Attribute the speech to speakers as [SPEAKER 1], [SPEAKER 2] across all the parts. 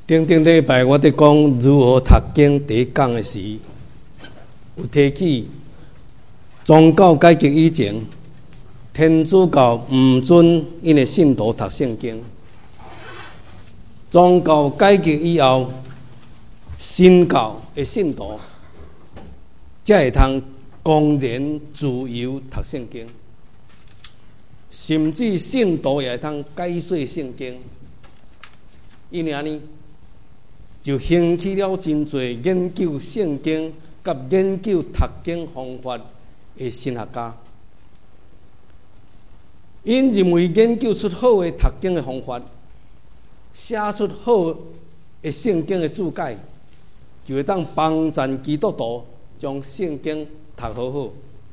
[SPEAKER 1] 顶礼拜我伫讲如何读经第一讲的时，有提起宗教改革以前，天主教唔准因的信徒读圣经；宗教改革以后，新教的信徒才会通公然自由读圣经，甚至信徒也会通解说圣经。因安尼，就兴起了真多研究圣经甲研究读经方法的神学家。因认为研究出好的读经的方法，写出好的圣经的注解，就会当帮助基督徒将圣经读好好。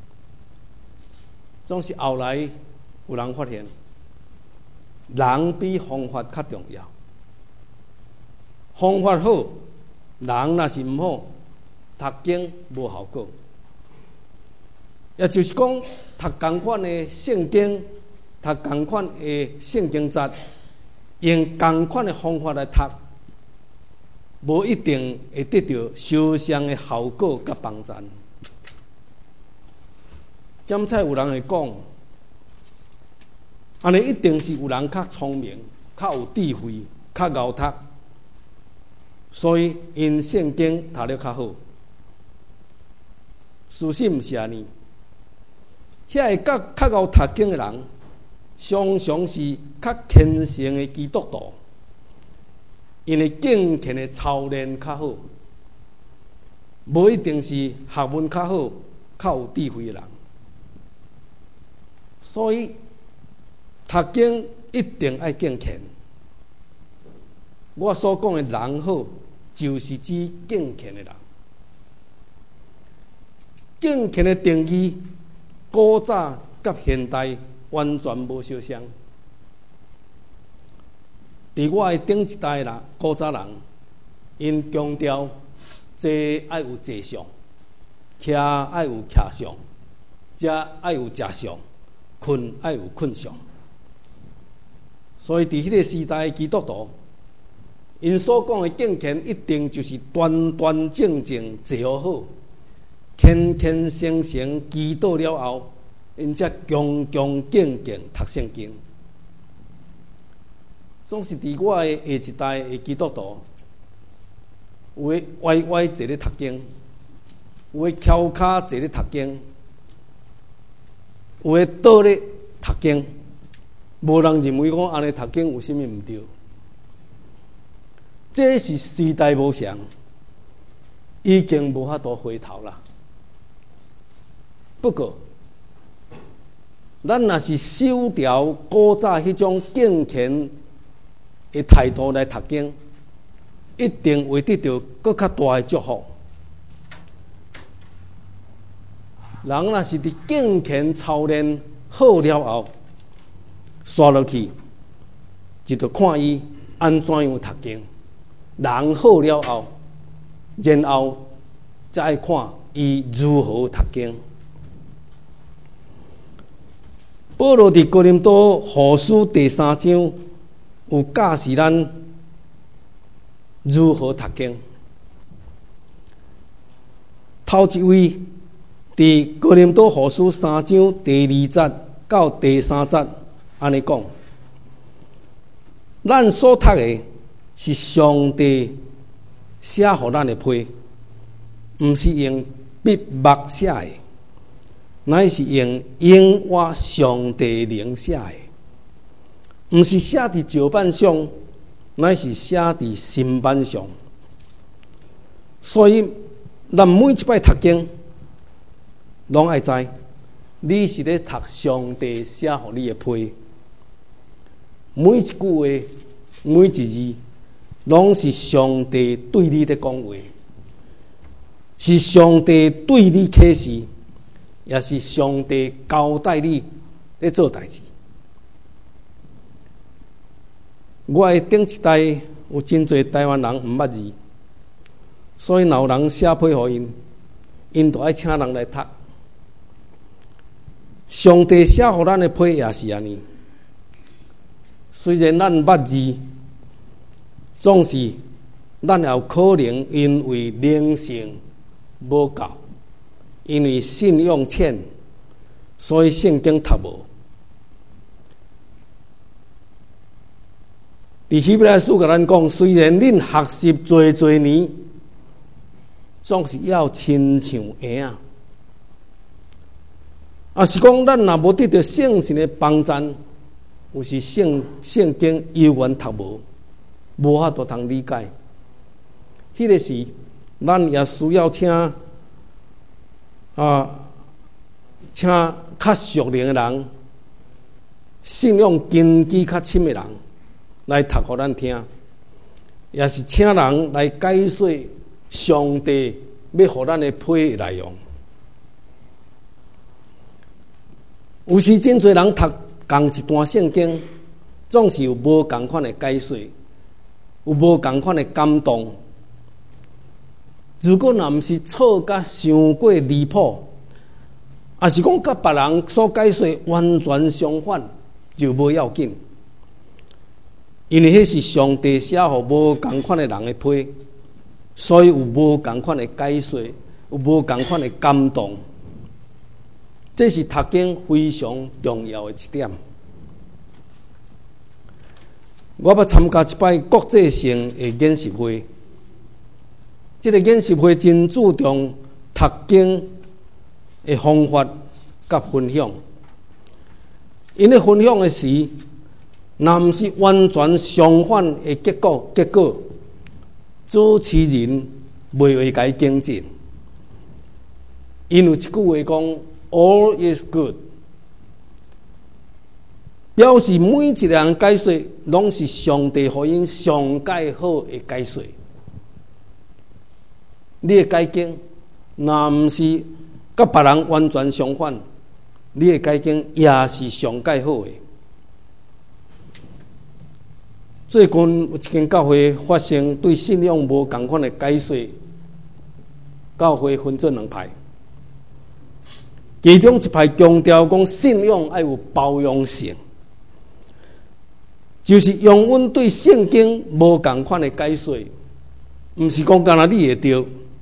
[SPEAKER 1] 总是后来有人发现，人比方法较重要。方法好，人若是唔好，读经无效果。也就是讲，读同款的圣经，读同款的圣经节，用同款的方法来读，无一定会得到相像的效果甲帮助。检采有人会讲，安尼一定是有人较聪明、较有智慧、较熬读。所以，因圣经读得较好。事实毋是安尼。遐个较熬读经的人，常常是较虔诚的基督徒，因为敬虔的操练较好，无一定是学问较好、较有智慧的人。所以，读经一定要敬虔。我所讲的人好，就是指敬虔的人。敬虔的定义，古早甲现代完全无相像。伫我的顶一代人，古早人，因强调坐爱有坐相，徛爱有徛相，食爱有食相，困爱有困相。所以伫迄个时代，基督徒因所讲的敬虔，一定就是端端正正坐好，虔虔诚诚祈祷了后，因才恭恭敬敬读圣经。总是伫我的下一代的基督徒，有的歪歪坐咧读经，有的翘脚坐咧读经，有的倒咧读经。无人认为讲安尼读经有啥物毋对。这是时代无常，已经无法度回头啦。不过，咱若是守条古早迄种敬虔的态度来读经，一定会得到更较大的祝福。人若是伫敬虔操练好了后，刷落去，就着看伊安怎样读经。人好了后，然后再爱看伊如何读经。保罗伫哥林多后书第3章有教示咱如何读经。头一位伫哥林多后书3章第2节到第3节安尼讲，咱所读的是上帝写予咱的批，毋是用笔墨写的，乃是用永活上帝灵写的，毋是写伫石板上，乃是写伫心板上。所以，咱每一摆读经，拢爱知，你是咧读上帝写予你的批，每一句话，每一字，拢是上帝对你的讲话，是上帝对你启示，也是上帝交代你咧做代志。我的顶一代有真侪台湾人毋捌字，所以有人写批予因，因就爱请人来读。上帝写予咱的批也是安尼，虽然咱捌字，总是咱也有可能因为灵性无够，因为信用浅，所以圣经读无。伫希伯来书甲咱讲，虽然恁学习侪年，总是要亲像婴仔。啊，是讲咱若无得到圣神的帮助，有时圣经犹原读无法度通理解。迄个时，咱也需要请较熟练的人，信仰根基较深的人来读互咱听，也是请人来解说上帝要互咱的批的内容。有时真侪人读同一段圣经，总是有无同款的解说，有无同款的感动。如果若毋是错甲伤过离谱，也是讲甲别人所解说完全相反，就无要紧。因为迄是上帝写互无同款的人的批，所以有无同款的解说，有无同款的感动。这是读经非常重要的一点。我要参加一摆国际性的研习会，这个研习会真注重读经的方法甲分享。因为分享的时，若毋是完全相反的结果，主持人袂会甲伊更正。因有一句话讲 ，All is good， 表示每一个人解说，拢是上帝互因上介好的解说。你的解经，若毋是甲别人完全相反，你的解经也是上介好的。最近有一间教会发生对信仰无同款的解说，教会分做两派。其中一派强调讲信仰要有包容性，就是用阮对圣经无同款的解说，毋是讲干那你会对。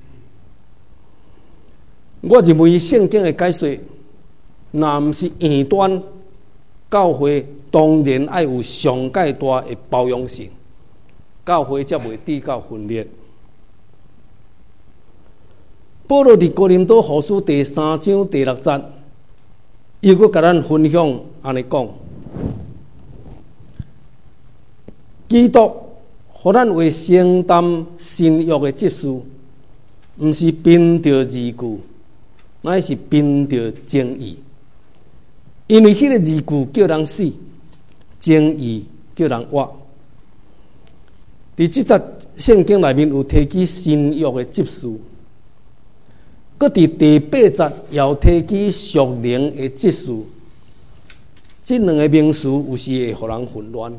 [SPEAKER 1] 我认为圣经的解说，若毋是异端，教会当然要有上介大的包容性，教会才袂致到分裂。保罗伫哥林多后书第3章第6节，伊佫甲咱分享安尼讲：基督互咱为承担新约的职事，毋是凭着字句，乃是凭着正义。因为迄个字句叫人死，正义叫人活。伫即节圣经内面有提起新约的职事。搁伫第8节也有提起属灵的职事，这两个名词有时会互人混乱，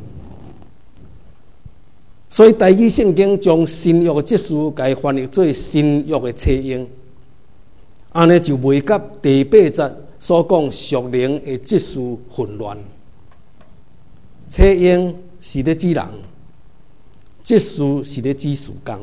[SPEAKER 1] 所以台语圣经将新约的职事改翻译做新约的册英，安尼就袂甲第8节所讲属灵的职事混乱。册英是咧指人，职事是咧指事工。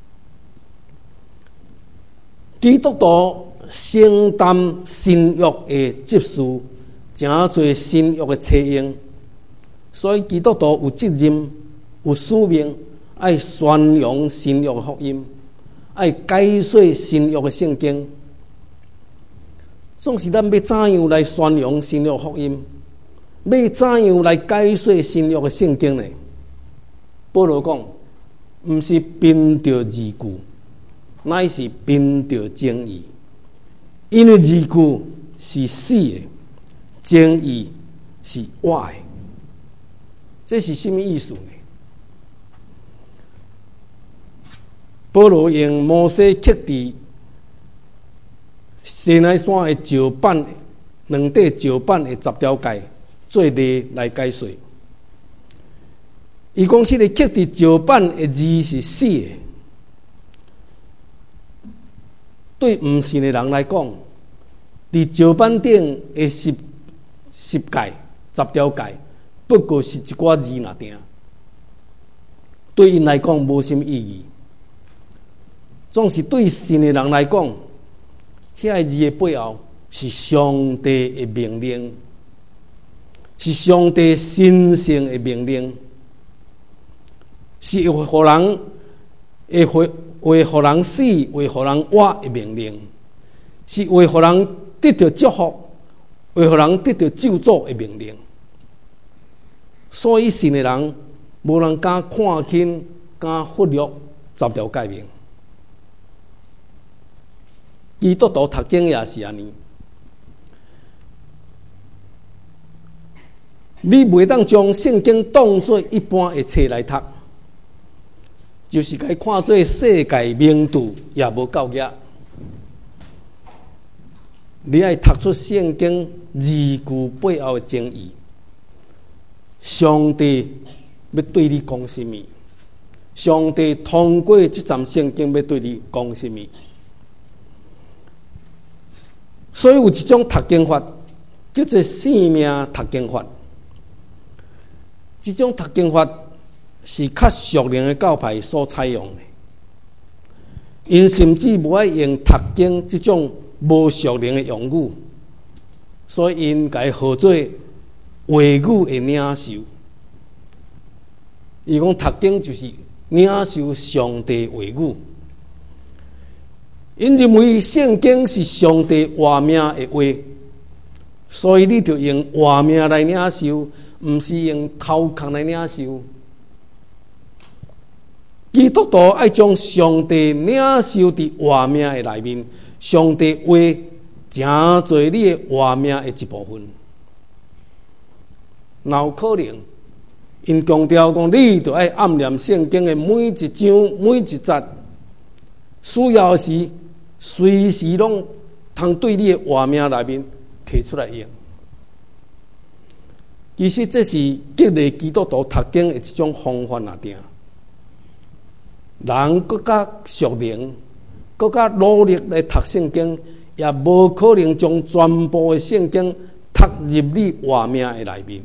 [SPEAKER 1] 基督徒承担新约的职事，真侪新约的册英，所以基督徒有责任、有使命，爱宣扬新约的福音，爱解说新约的圣经。总是咱要怎样来宣扬新约福音，要怎样来解说新约的圣经呢？保罗讲，毋是凭着字句，乃是凭着正义，因为字句是死的，正义是活的。这是什么意思呢？保罗用摩西刻伫西奈山的石板两块石板的10条诫做例来解说。伊讲，这个刻伫石板的字是死的。对唔信的人来讲，伫石板顶的10诫、10条诫，不过是一寡字那定，对因来讲无什么意义。 总是对信的人来讲，遐个字的背后是上帝的命令，是上帝神圣的命令，是会互人会互人死、会互人活的命令，是会互人得到祝福、会互人得到救助的命令。所以信的人无人敢看轻、敢忽略10条诫命。基督徒读经也是安尼，你袂当将圣经当作一般的册来读，就是该看做世界名著也无够格。你爱读出圣经字句背后的精义，上帝要对你讲什么？上帝通过这张圣经要对你讲什么？所以有一种读经法叫做生命读经法。这种读经法是较属灵的教派所采用的，因甚至无爱用读经这种无属灵的用语，所以因该号做话语的领袖。伊讲读经就是领受上帝话语。因认为圣经是上帝活命的话，所以你就用活命来领受，不是用头壳来领受。基督徒爱将上帝领受伫活命的内面，上帝话诚做你的活命的一部分。哪有可能？因强调讲，你就爱暗念圣经的每一章每一节，需要时随时拢通对你的活命内面提出来用。其实这是激励基督徒读经的一种方法啊！定人更加属灵，更加努力来读圣经，也无可能将全部的圣经读入你活命的内面。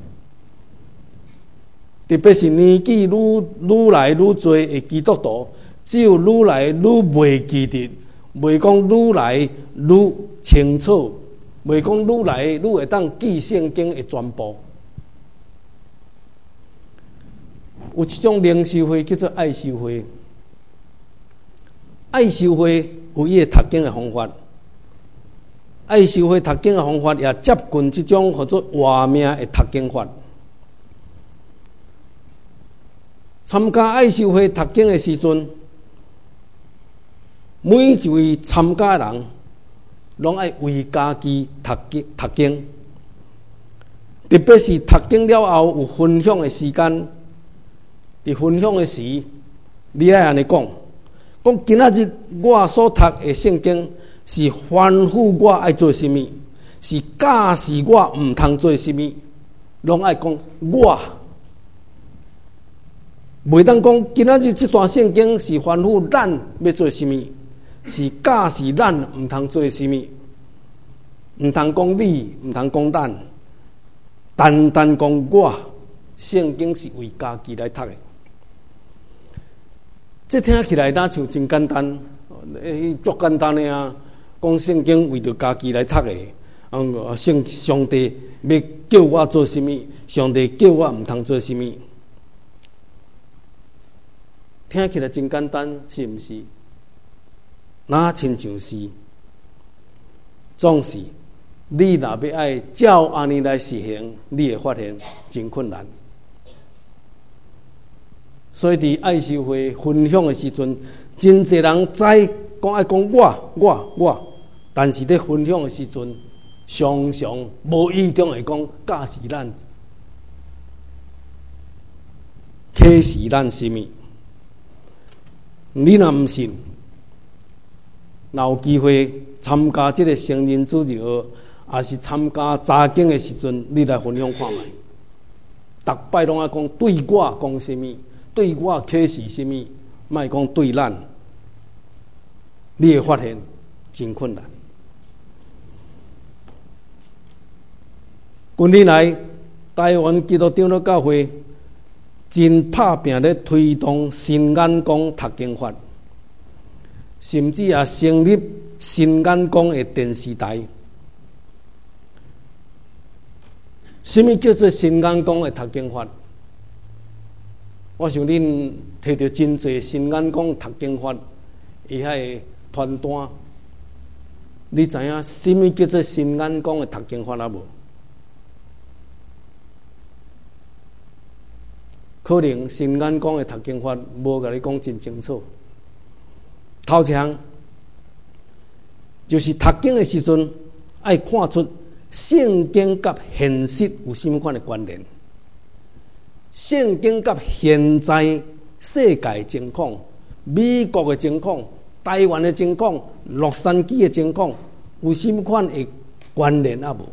[SPEAKER 1] 特别是年纪愈来愈多的基督徒，只有愈来愈袂记得，袂讲愈来愈清楚，袂讲愈来愈会当记圣经的全部。有一种灵修会叫做爱修会，爱修会有伊个读经的方法，爱修会读经的方法也接近这种叫做活命的读经法。参加爱修会读经的时阵，每一位参加的人拢爱为家己读经，特别是读经了后有分享的时间。伫分享的时，你爱安尼讲今仔日我所读的圣经是吩咐我爱做什么，是教示我唔通做什么，拢爱讲我。袂当讲今仔日这段圣经是吩咐咱要做什么，是教示咱唔通做什么，唔通讲你，唔通讲咱，单单讲我。圣经是为家己来读的。这听起来那像真简单，足简单的啊！讲圣经为着家己来读的，上帝要叫我做什么，上帝叫我唔通做什么，听起来真简单，是毋是？那亲像是，总是你若要爱照安尼来实行，你会发现真困难。所以伫爱修会分享的时阵，真侪人知讲爱讲我，但是伫分享的时阵，常常无意中会讲教示咱、启示咱什么。你若毋信，若有机会参加这个成人主日学，也是参加查经的时阵，你来分享看卖。逐摆拢爱讲对我讲什么。对我启示什么？莫讲对咱，你会发现真困难。近年来，台湾基督长老教会真拍拼咧推动新眼光读经法， 甚至也成立新眼光的电视台。什么叫做新眼光的读经法？我想恁摕到真侪新眼光读经法，伊遐个传单，你知影什么叫做新眼光的读经法啊？无？可能新眼光的读经法无甲你讲真清楚。头前就是读经的时阵，爱看出圣经甲现实有什么款的关联？圣经甲现在世界情况、美国的情况、台湾的情况、洛杉矶的情况有什么款的关联啊？无？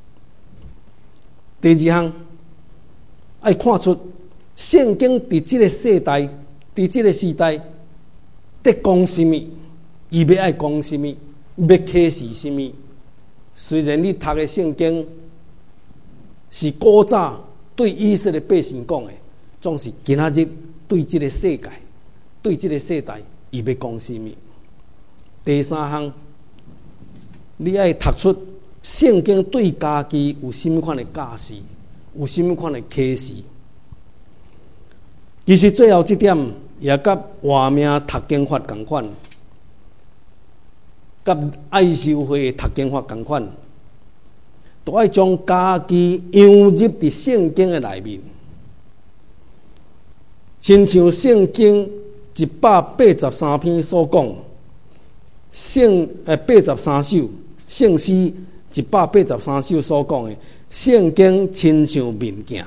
[SPEAKER 1] 第二项爱看出圣经伫这个世代、伫这个时代在讲什么，伊要爱讲什么，要启示什么。虽然你读的圣经是古早对以色列百姓讲的，总是今仔日对这个世界、对这个世代，伊要讲什么。第三项，你爱读出圣经对家己有什么款的教示，有什么款的启示。其实最后这点也甲活命读经法同款，甲爱修会读经法同款，都爱将家己融入伫圣经的内面，亲像圣经183篇所讲，83首圣诗183首所讲的，圣经亲像物件。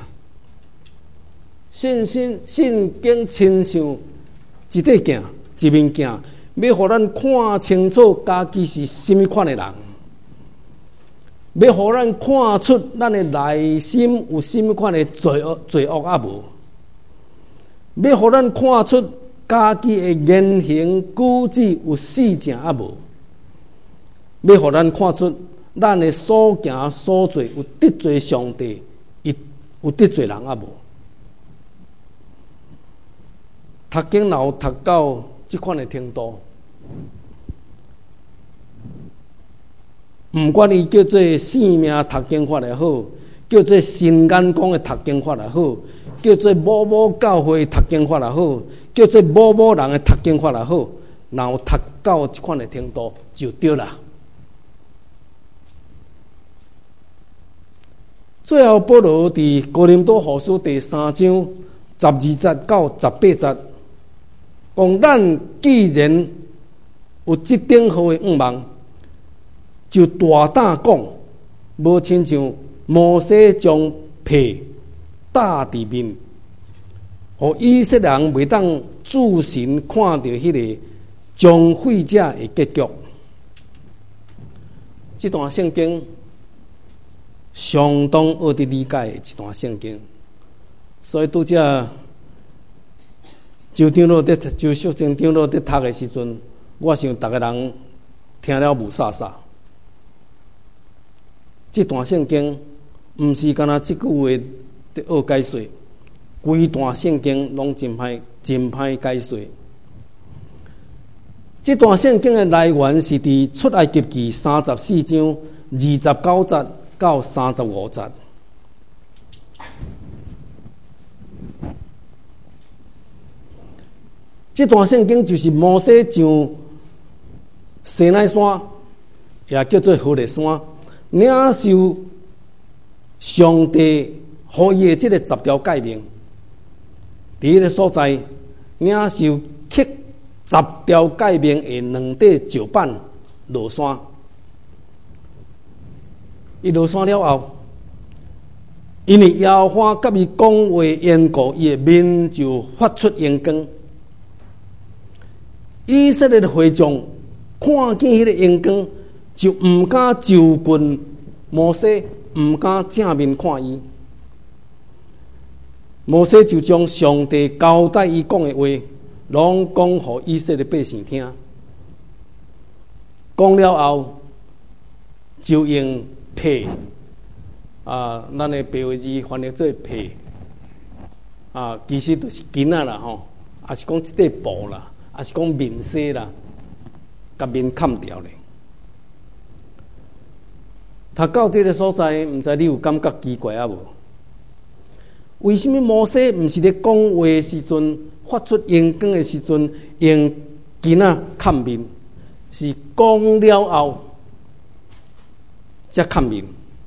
[SPEAKER 1] 圣经亲像一块镜、一面镜，要互咱看清楚家己是什么款的人，要互咱看出咱的内心有什么款的罪恶啊无，要互咱看出家己的言行举止有死正啊无，要互咱看出咱的所行所做有得罪上帝，有得罪人啊无。读经若有读到这款的程度，不管伊叫做性命读经法也好，叫做新眼光的读经法也好，叫做某教会读经法也好，叫做某人的读经法也好，若有读到这款的程度就对啦。最后，保罗伫哥林多后书第3章12节到18节。讲咱既然有这顶好的愿望，就大胆讲，无亲像摩西将被打伫面，互以色列人袂当自行看到迄个将废者的结局。这段圣经相当好伫理解的一段圣经，所以拄则就小郑长老在读的时阵，我想逐个人听了无煞煞。这段圣经毋是干那即句话在学解说，规段圣经拢真歹解说。这段圣经的来源是伫出埃及记34章29节到35节。这段圣经就是摩西上西奈山，也叫做何烈山，领受上帝予伊的这个10条诫命，伫迄个所在领受刻10条诫命的2块石板落山。伊落山了后，因为耶和华甲伊讲话缘故，伊的面就发出阳光。以色列的会众看见迄个阳光，就唔敢就近摩西，唔敢正面看伊。摩西就将上帝交代伊讲的话，拢讲互以色列百姓听。讲了后，就用被咱的白话字翻译做被其实就是巾啦吼，也是讲一块布啦。也是讲面纱啦， 甲面砍掉咧。读到这个所在，毋知你有感觉奇怪啊无？为什么摩西毋是咧讲话的时阵，发出阳光的时阵，用剑啊砍面，是讲了后才砍面？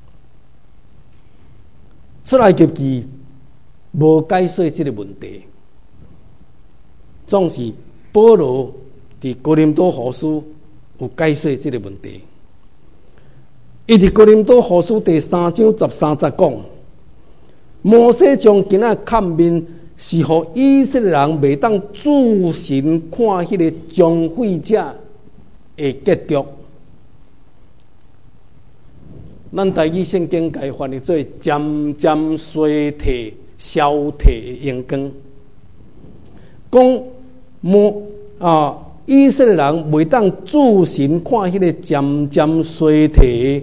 [SPEAKER 1] 出来及记无解说这个问题，总是保罗伫哥林多后书有解说这个问题。伊伫哥林多后书第3章13节讲，摩西将剑仔砍面，是互以色列人袂当自行看迄个将废者的结局。咱台语圣经改翻译做渐渐衰退、消退的阳光，讲以色列人袂当自行看迄个渐渐衰退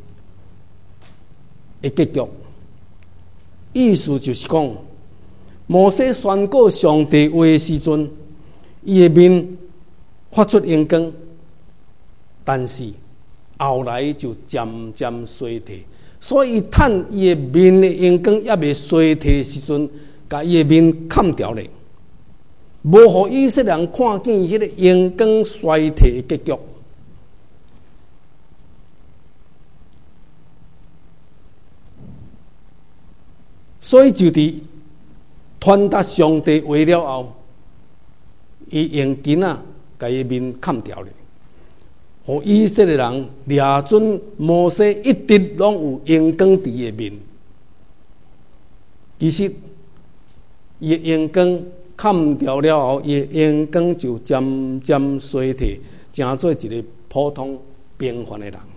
[SPEAKER 1] 的结局。意思就是讲，摩西宣告上帝话的时阵，伊的面发出阳光，但是后来就渐渐衰退，所以趁伊的面的阳光也未衰退的时阵，把伊的面砍掉咧，无互以色列人看见迄个阳光衰退的结局。所以就伫传达上帝话了后，伊用剑啊，把伊面砍掉咧。互以色列人抓准摩西一直拢有阳光伫伊面，其实伊阳光砍掉了后，伊阳光就渐渐衰退，成做一个普通平凡的人。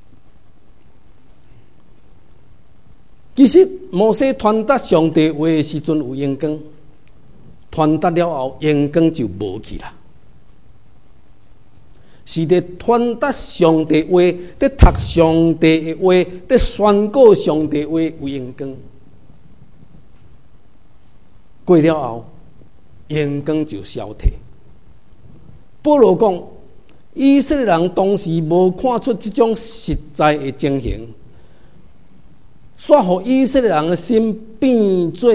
[SPEAKER 1] 其实摩西传达上帝话的时阵有阳光，传达了后阳光就无去啦。是伫传达上帝话，伫读上帝的话，伫宣告上帝话有阳光。过了后，阳光就消退。保罗讲，以色列人当时无看出这种实在的情形，煞互以色列人的心变做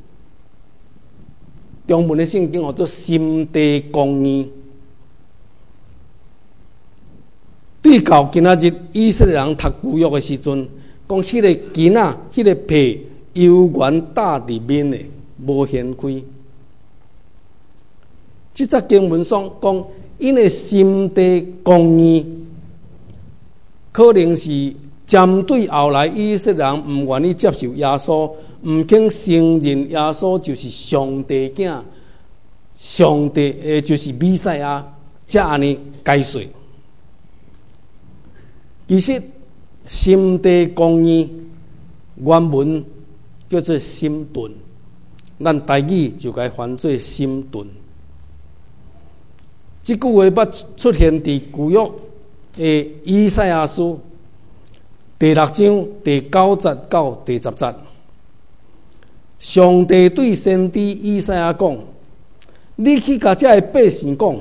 [SPEAKER 1] 中文的圣经叫做心地公义。对到今仔日以色列人读旧约的时阵，讲迄个剑啊，迄个皮犹原搭伫面的，无掀开。这则经文上讲，因的心地公义，可能是针对后来以色列人唔愿意接受耶稣，唔肯承认耶稣就是上帝囝，上帝就是弥赛亚，才安尼解说。其实心地公义原文叫做心盾，咱台语就该翻做心盾。这句话捌出现伫旧约的以赛亚书第6章第9节到第10节。上帝对先知以赛亚讲：“你去甲这百姓讲，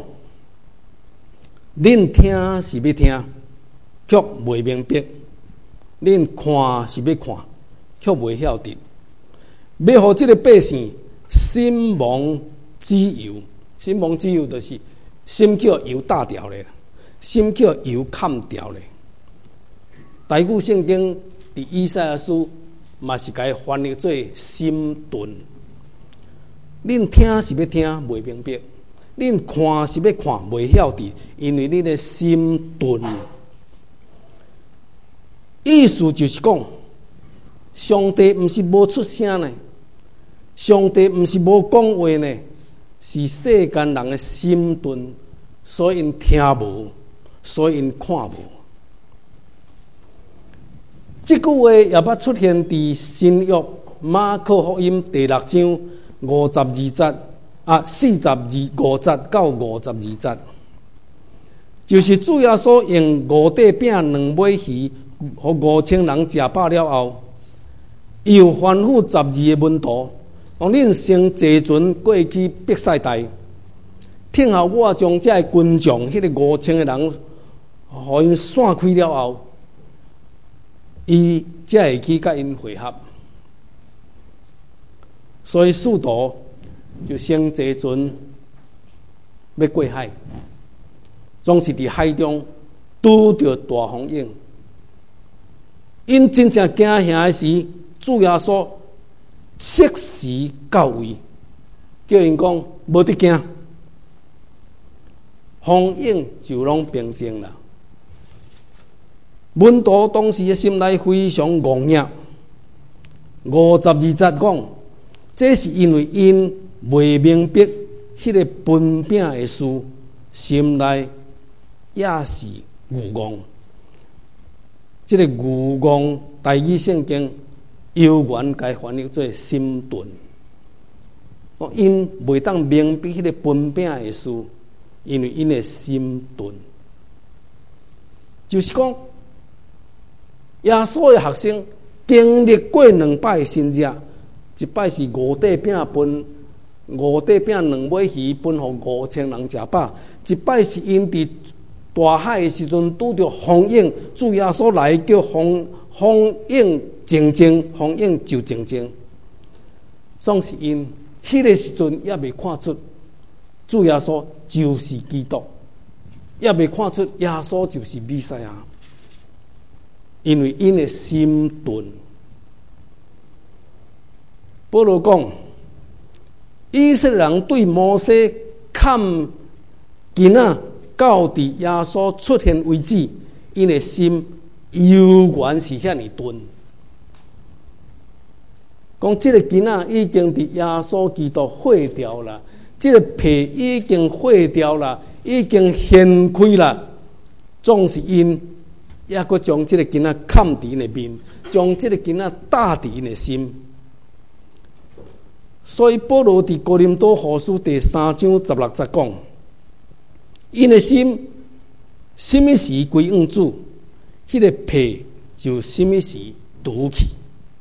[SPEAKER 1] 恁听是要听，却袂明白；恁看是要看，却袂晓得。要互这个百姓心蒙脂油，心蒙脂油就是心叫油打掉咧，心叫油砍掉咧。”台语圣经伫以赛亚书嘛是该翻译做心盾。恁听是要听，袂明白；恁看是要看，袂晓得，因为恁的心盾。意思就是讲，上帝毋是无出声呢，上帝毋是无讲话呢，是世间人的心盾，所以因听无，所以因看无。这句话也捌出现伫新约马可福音第6章52节42节到52节，就是主耶稣用5块饼2尾鱼，互5000人食饱了后，伊有吩咐12个门徒，讲恁先坐船过去伯赛大， 听候我将这军将，迄个5000个人，互因散开了后，伊才会去甲因会合。所以使徒就先坐船要过海，总是伫海中拄着大风涌。因真正惊吓的时，主耶稣适时到位，叫因讲无得惊，风涌就拢平静了。门徒当时的心内非常惶惶。52节讲，这是因为因未明白迄个分饼的事，心内也是愚妄。这个愚妄，台语圣经犹原该翻译做心钝。因未当明白迄个分饼的事，因为因的心钝，就是讲。耶稣的学生经历过2摆新约，一摆是5块饼分2尾鱼分互5000人吃饱，一摆是因伫大海的时阵拄着风涌，主耶稣来叫风涌静静，风涌就静静。总是因迄个时阵也未看出主耶稣就是基督，也未看出耶稣就是弥赛亚。因为因的心钝，保罗讲，以色列人对摩西砍囡仔到伫耶稣出现为止，因的心犹原是遐尼钝。讲这个囡仔已经伫耶稣基督毁掉了，这个皮已经毁掉了，已经掀开了，总是因。也阁将这个囡仔砍伫因的面，将这个囡仔打伫因的心。所以保罗伫哥林多后书第3章16节讲，因的心什么时归向主，迄个皮就什么时除去。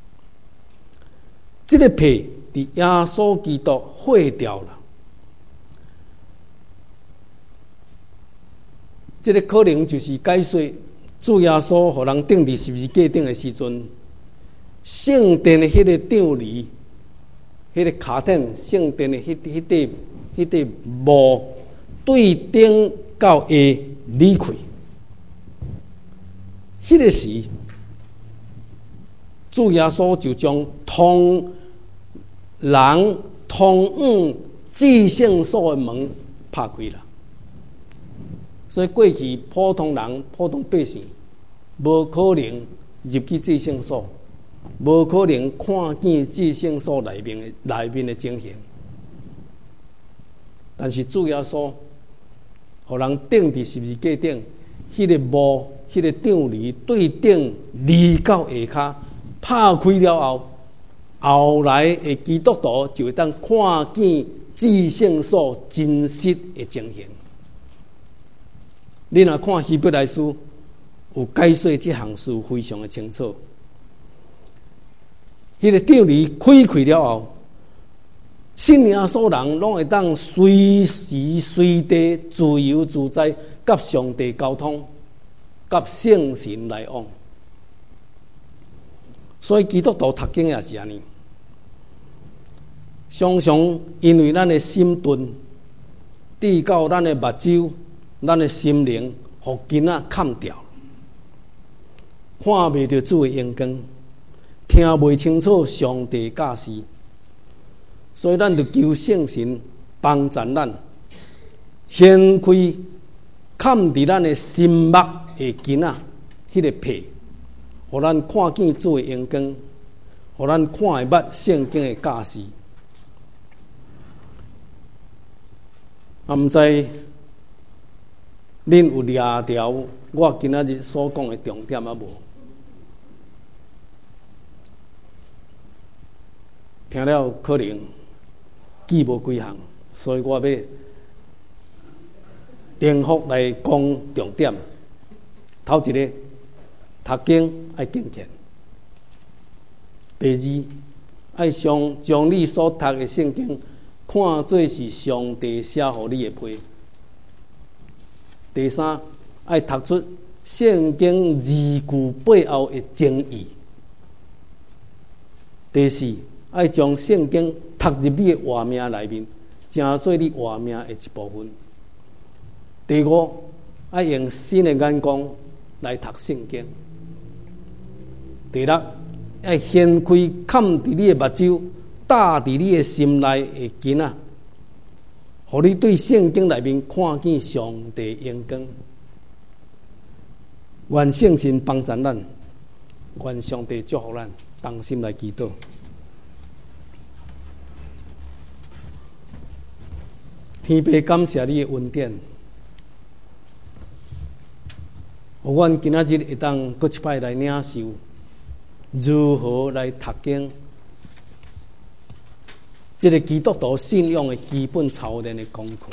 [SPEAKER 1] 这个皮伫耶稣基督毁掉了。这个可能就是解说。主耶稣互人钉伫十字架顶的时阵，圣殿的迄个帐篱，迄个卡텐，圣殿的迄块幕对顶到下离开。迄个时，主耶稣就将通人通往至圣所的门拍开了。所以过去普通人、普通百姓，无可能入去至圣所，无可能看见至圣所内面的情形。但是主耶稣，互人钉伫十字架顶，迄个幕、迄个帐篱对顶离到下骹，拍开了后，后来的基督徒就会当看见至圣所真实的情形。你若看希伯来书，有解说这项事非常的清楚。迄个帐篱开了后，信耶稣人拢会当随时随地自由自在，甲上帝沟通，甲圣神来往。所以基督徒读经也是安尼，常常因为咱的心钝，抵到咱的目睭。咱的心灵互囡仔砍掉，看袂到主的阳光，听袂清楚上帝教示，所以咱就求圣神帮助咱，掀开砍伫咱的心目的囡仔迄个皮，互咱看见主的阳光，互咱看会捌圣经的教示。毋知恁有抓条我今仔日所讲的重点啊无？听了可能记无几项，所以我要重复来讲重点。头一个，读经爱敬虔；第二，爱将你所读的圣经看做是上帝写互你的批。第三，爱读出圣经字句背后的精义。第四，爱将圣经读入你的活命内面，成做你活命的一部分。第五，爱用新的眼光来读圣经。第六，爱掀开盖伫你的目睭，搭伫你的心内的镜仔，互你对圣经内面看见上帝的荣光。愿圣神帮助咱，愿上帝祝福咱，同心来祈祷。天父，感谢你的恩典，互阮今仔日会当搁一摆来领受如何来读经，这个基督徒信仰的基本操练的功课。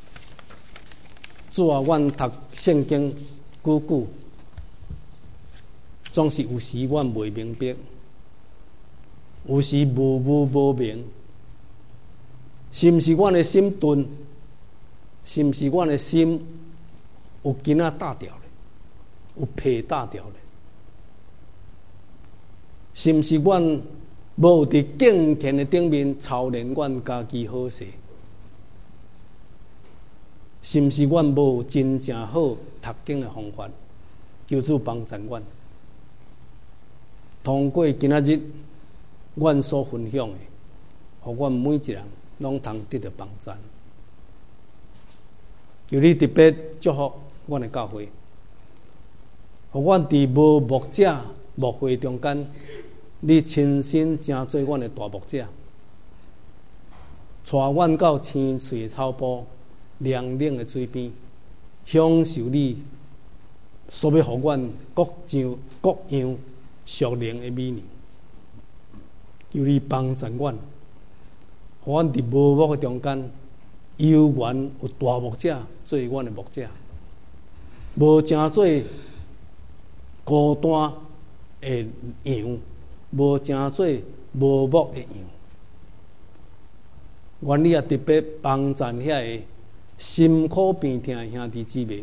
[SPEAKER 1] 主啊，阮读圣经久久，总是有时阮袂明白，有时无明。是毋是阮的心钝？是毋是阮的心有筋仔打掉咧？有皮打掉咧？是毋是阮无伫敬虔的顶面操练阮家己好势？是毋是阮无真正好读经的方法？求主帮助阮，通过今仔日阮所分享的，互阮每一人拢通得到帮助。求你特别祝福阮的教会，互阮伫无牧者牧会中间，你亲身成做阮的大牧者，带阮到青翠的草坡、凉冷的水边，享受你所要互阮各样属灵的美名。求你帮助阮，互阮伫无牧的中间，有缘有大牧者做阮的牧者，无成做孤单的羊，无成做无牧的羊。愿你也特别帮助遐个辛苦病痛的兄弟姊妹，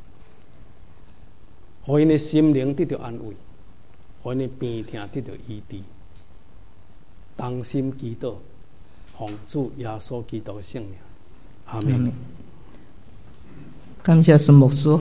[SPEAKER 1] 互因的心灵得到安慰，互因的病痛得到医治。同心祈祷，奉主耶稣基督的圣名，阿门。
[SPEAKER 2] 感谢孙牧师。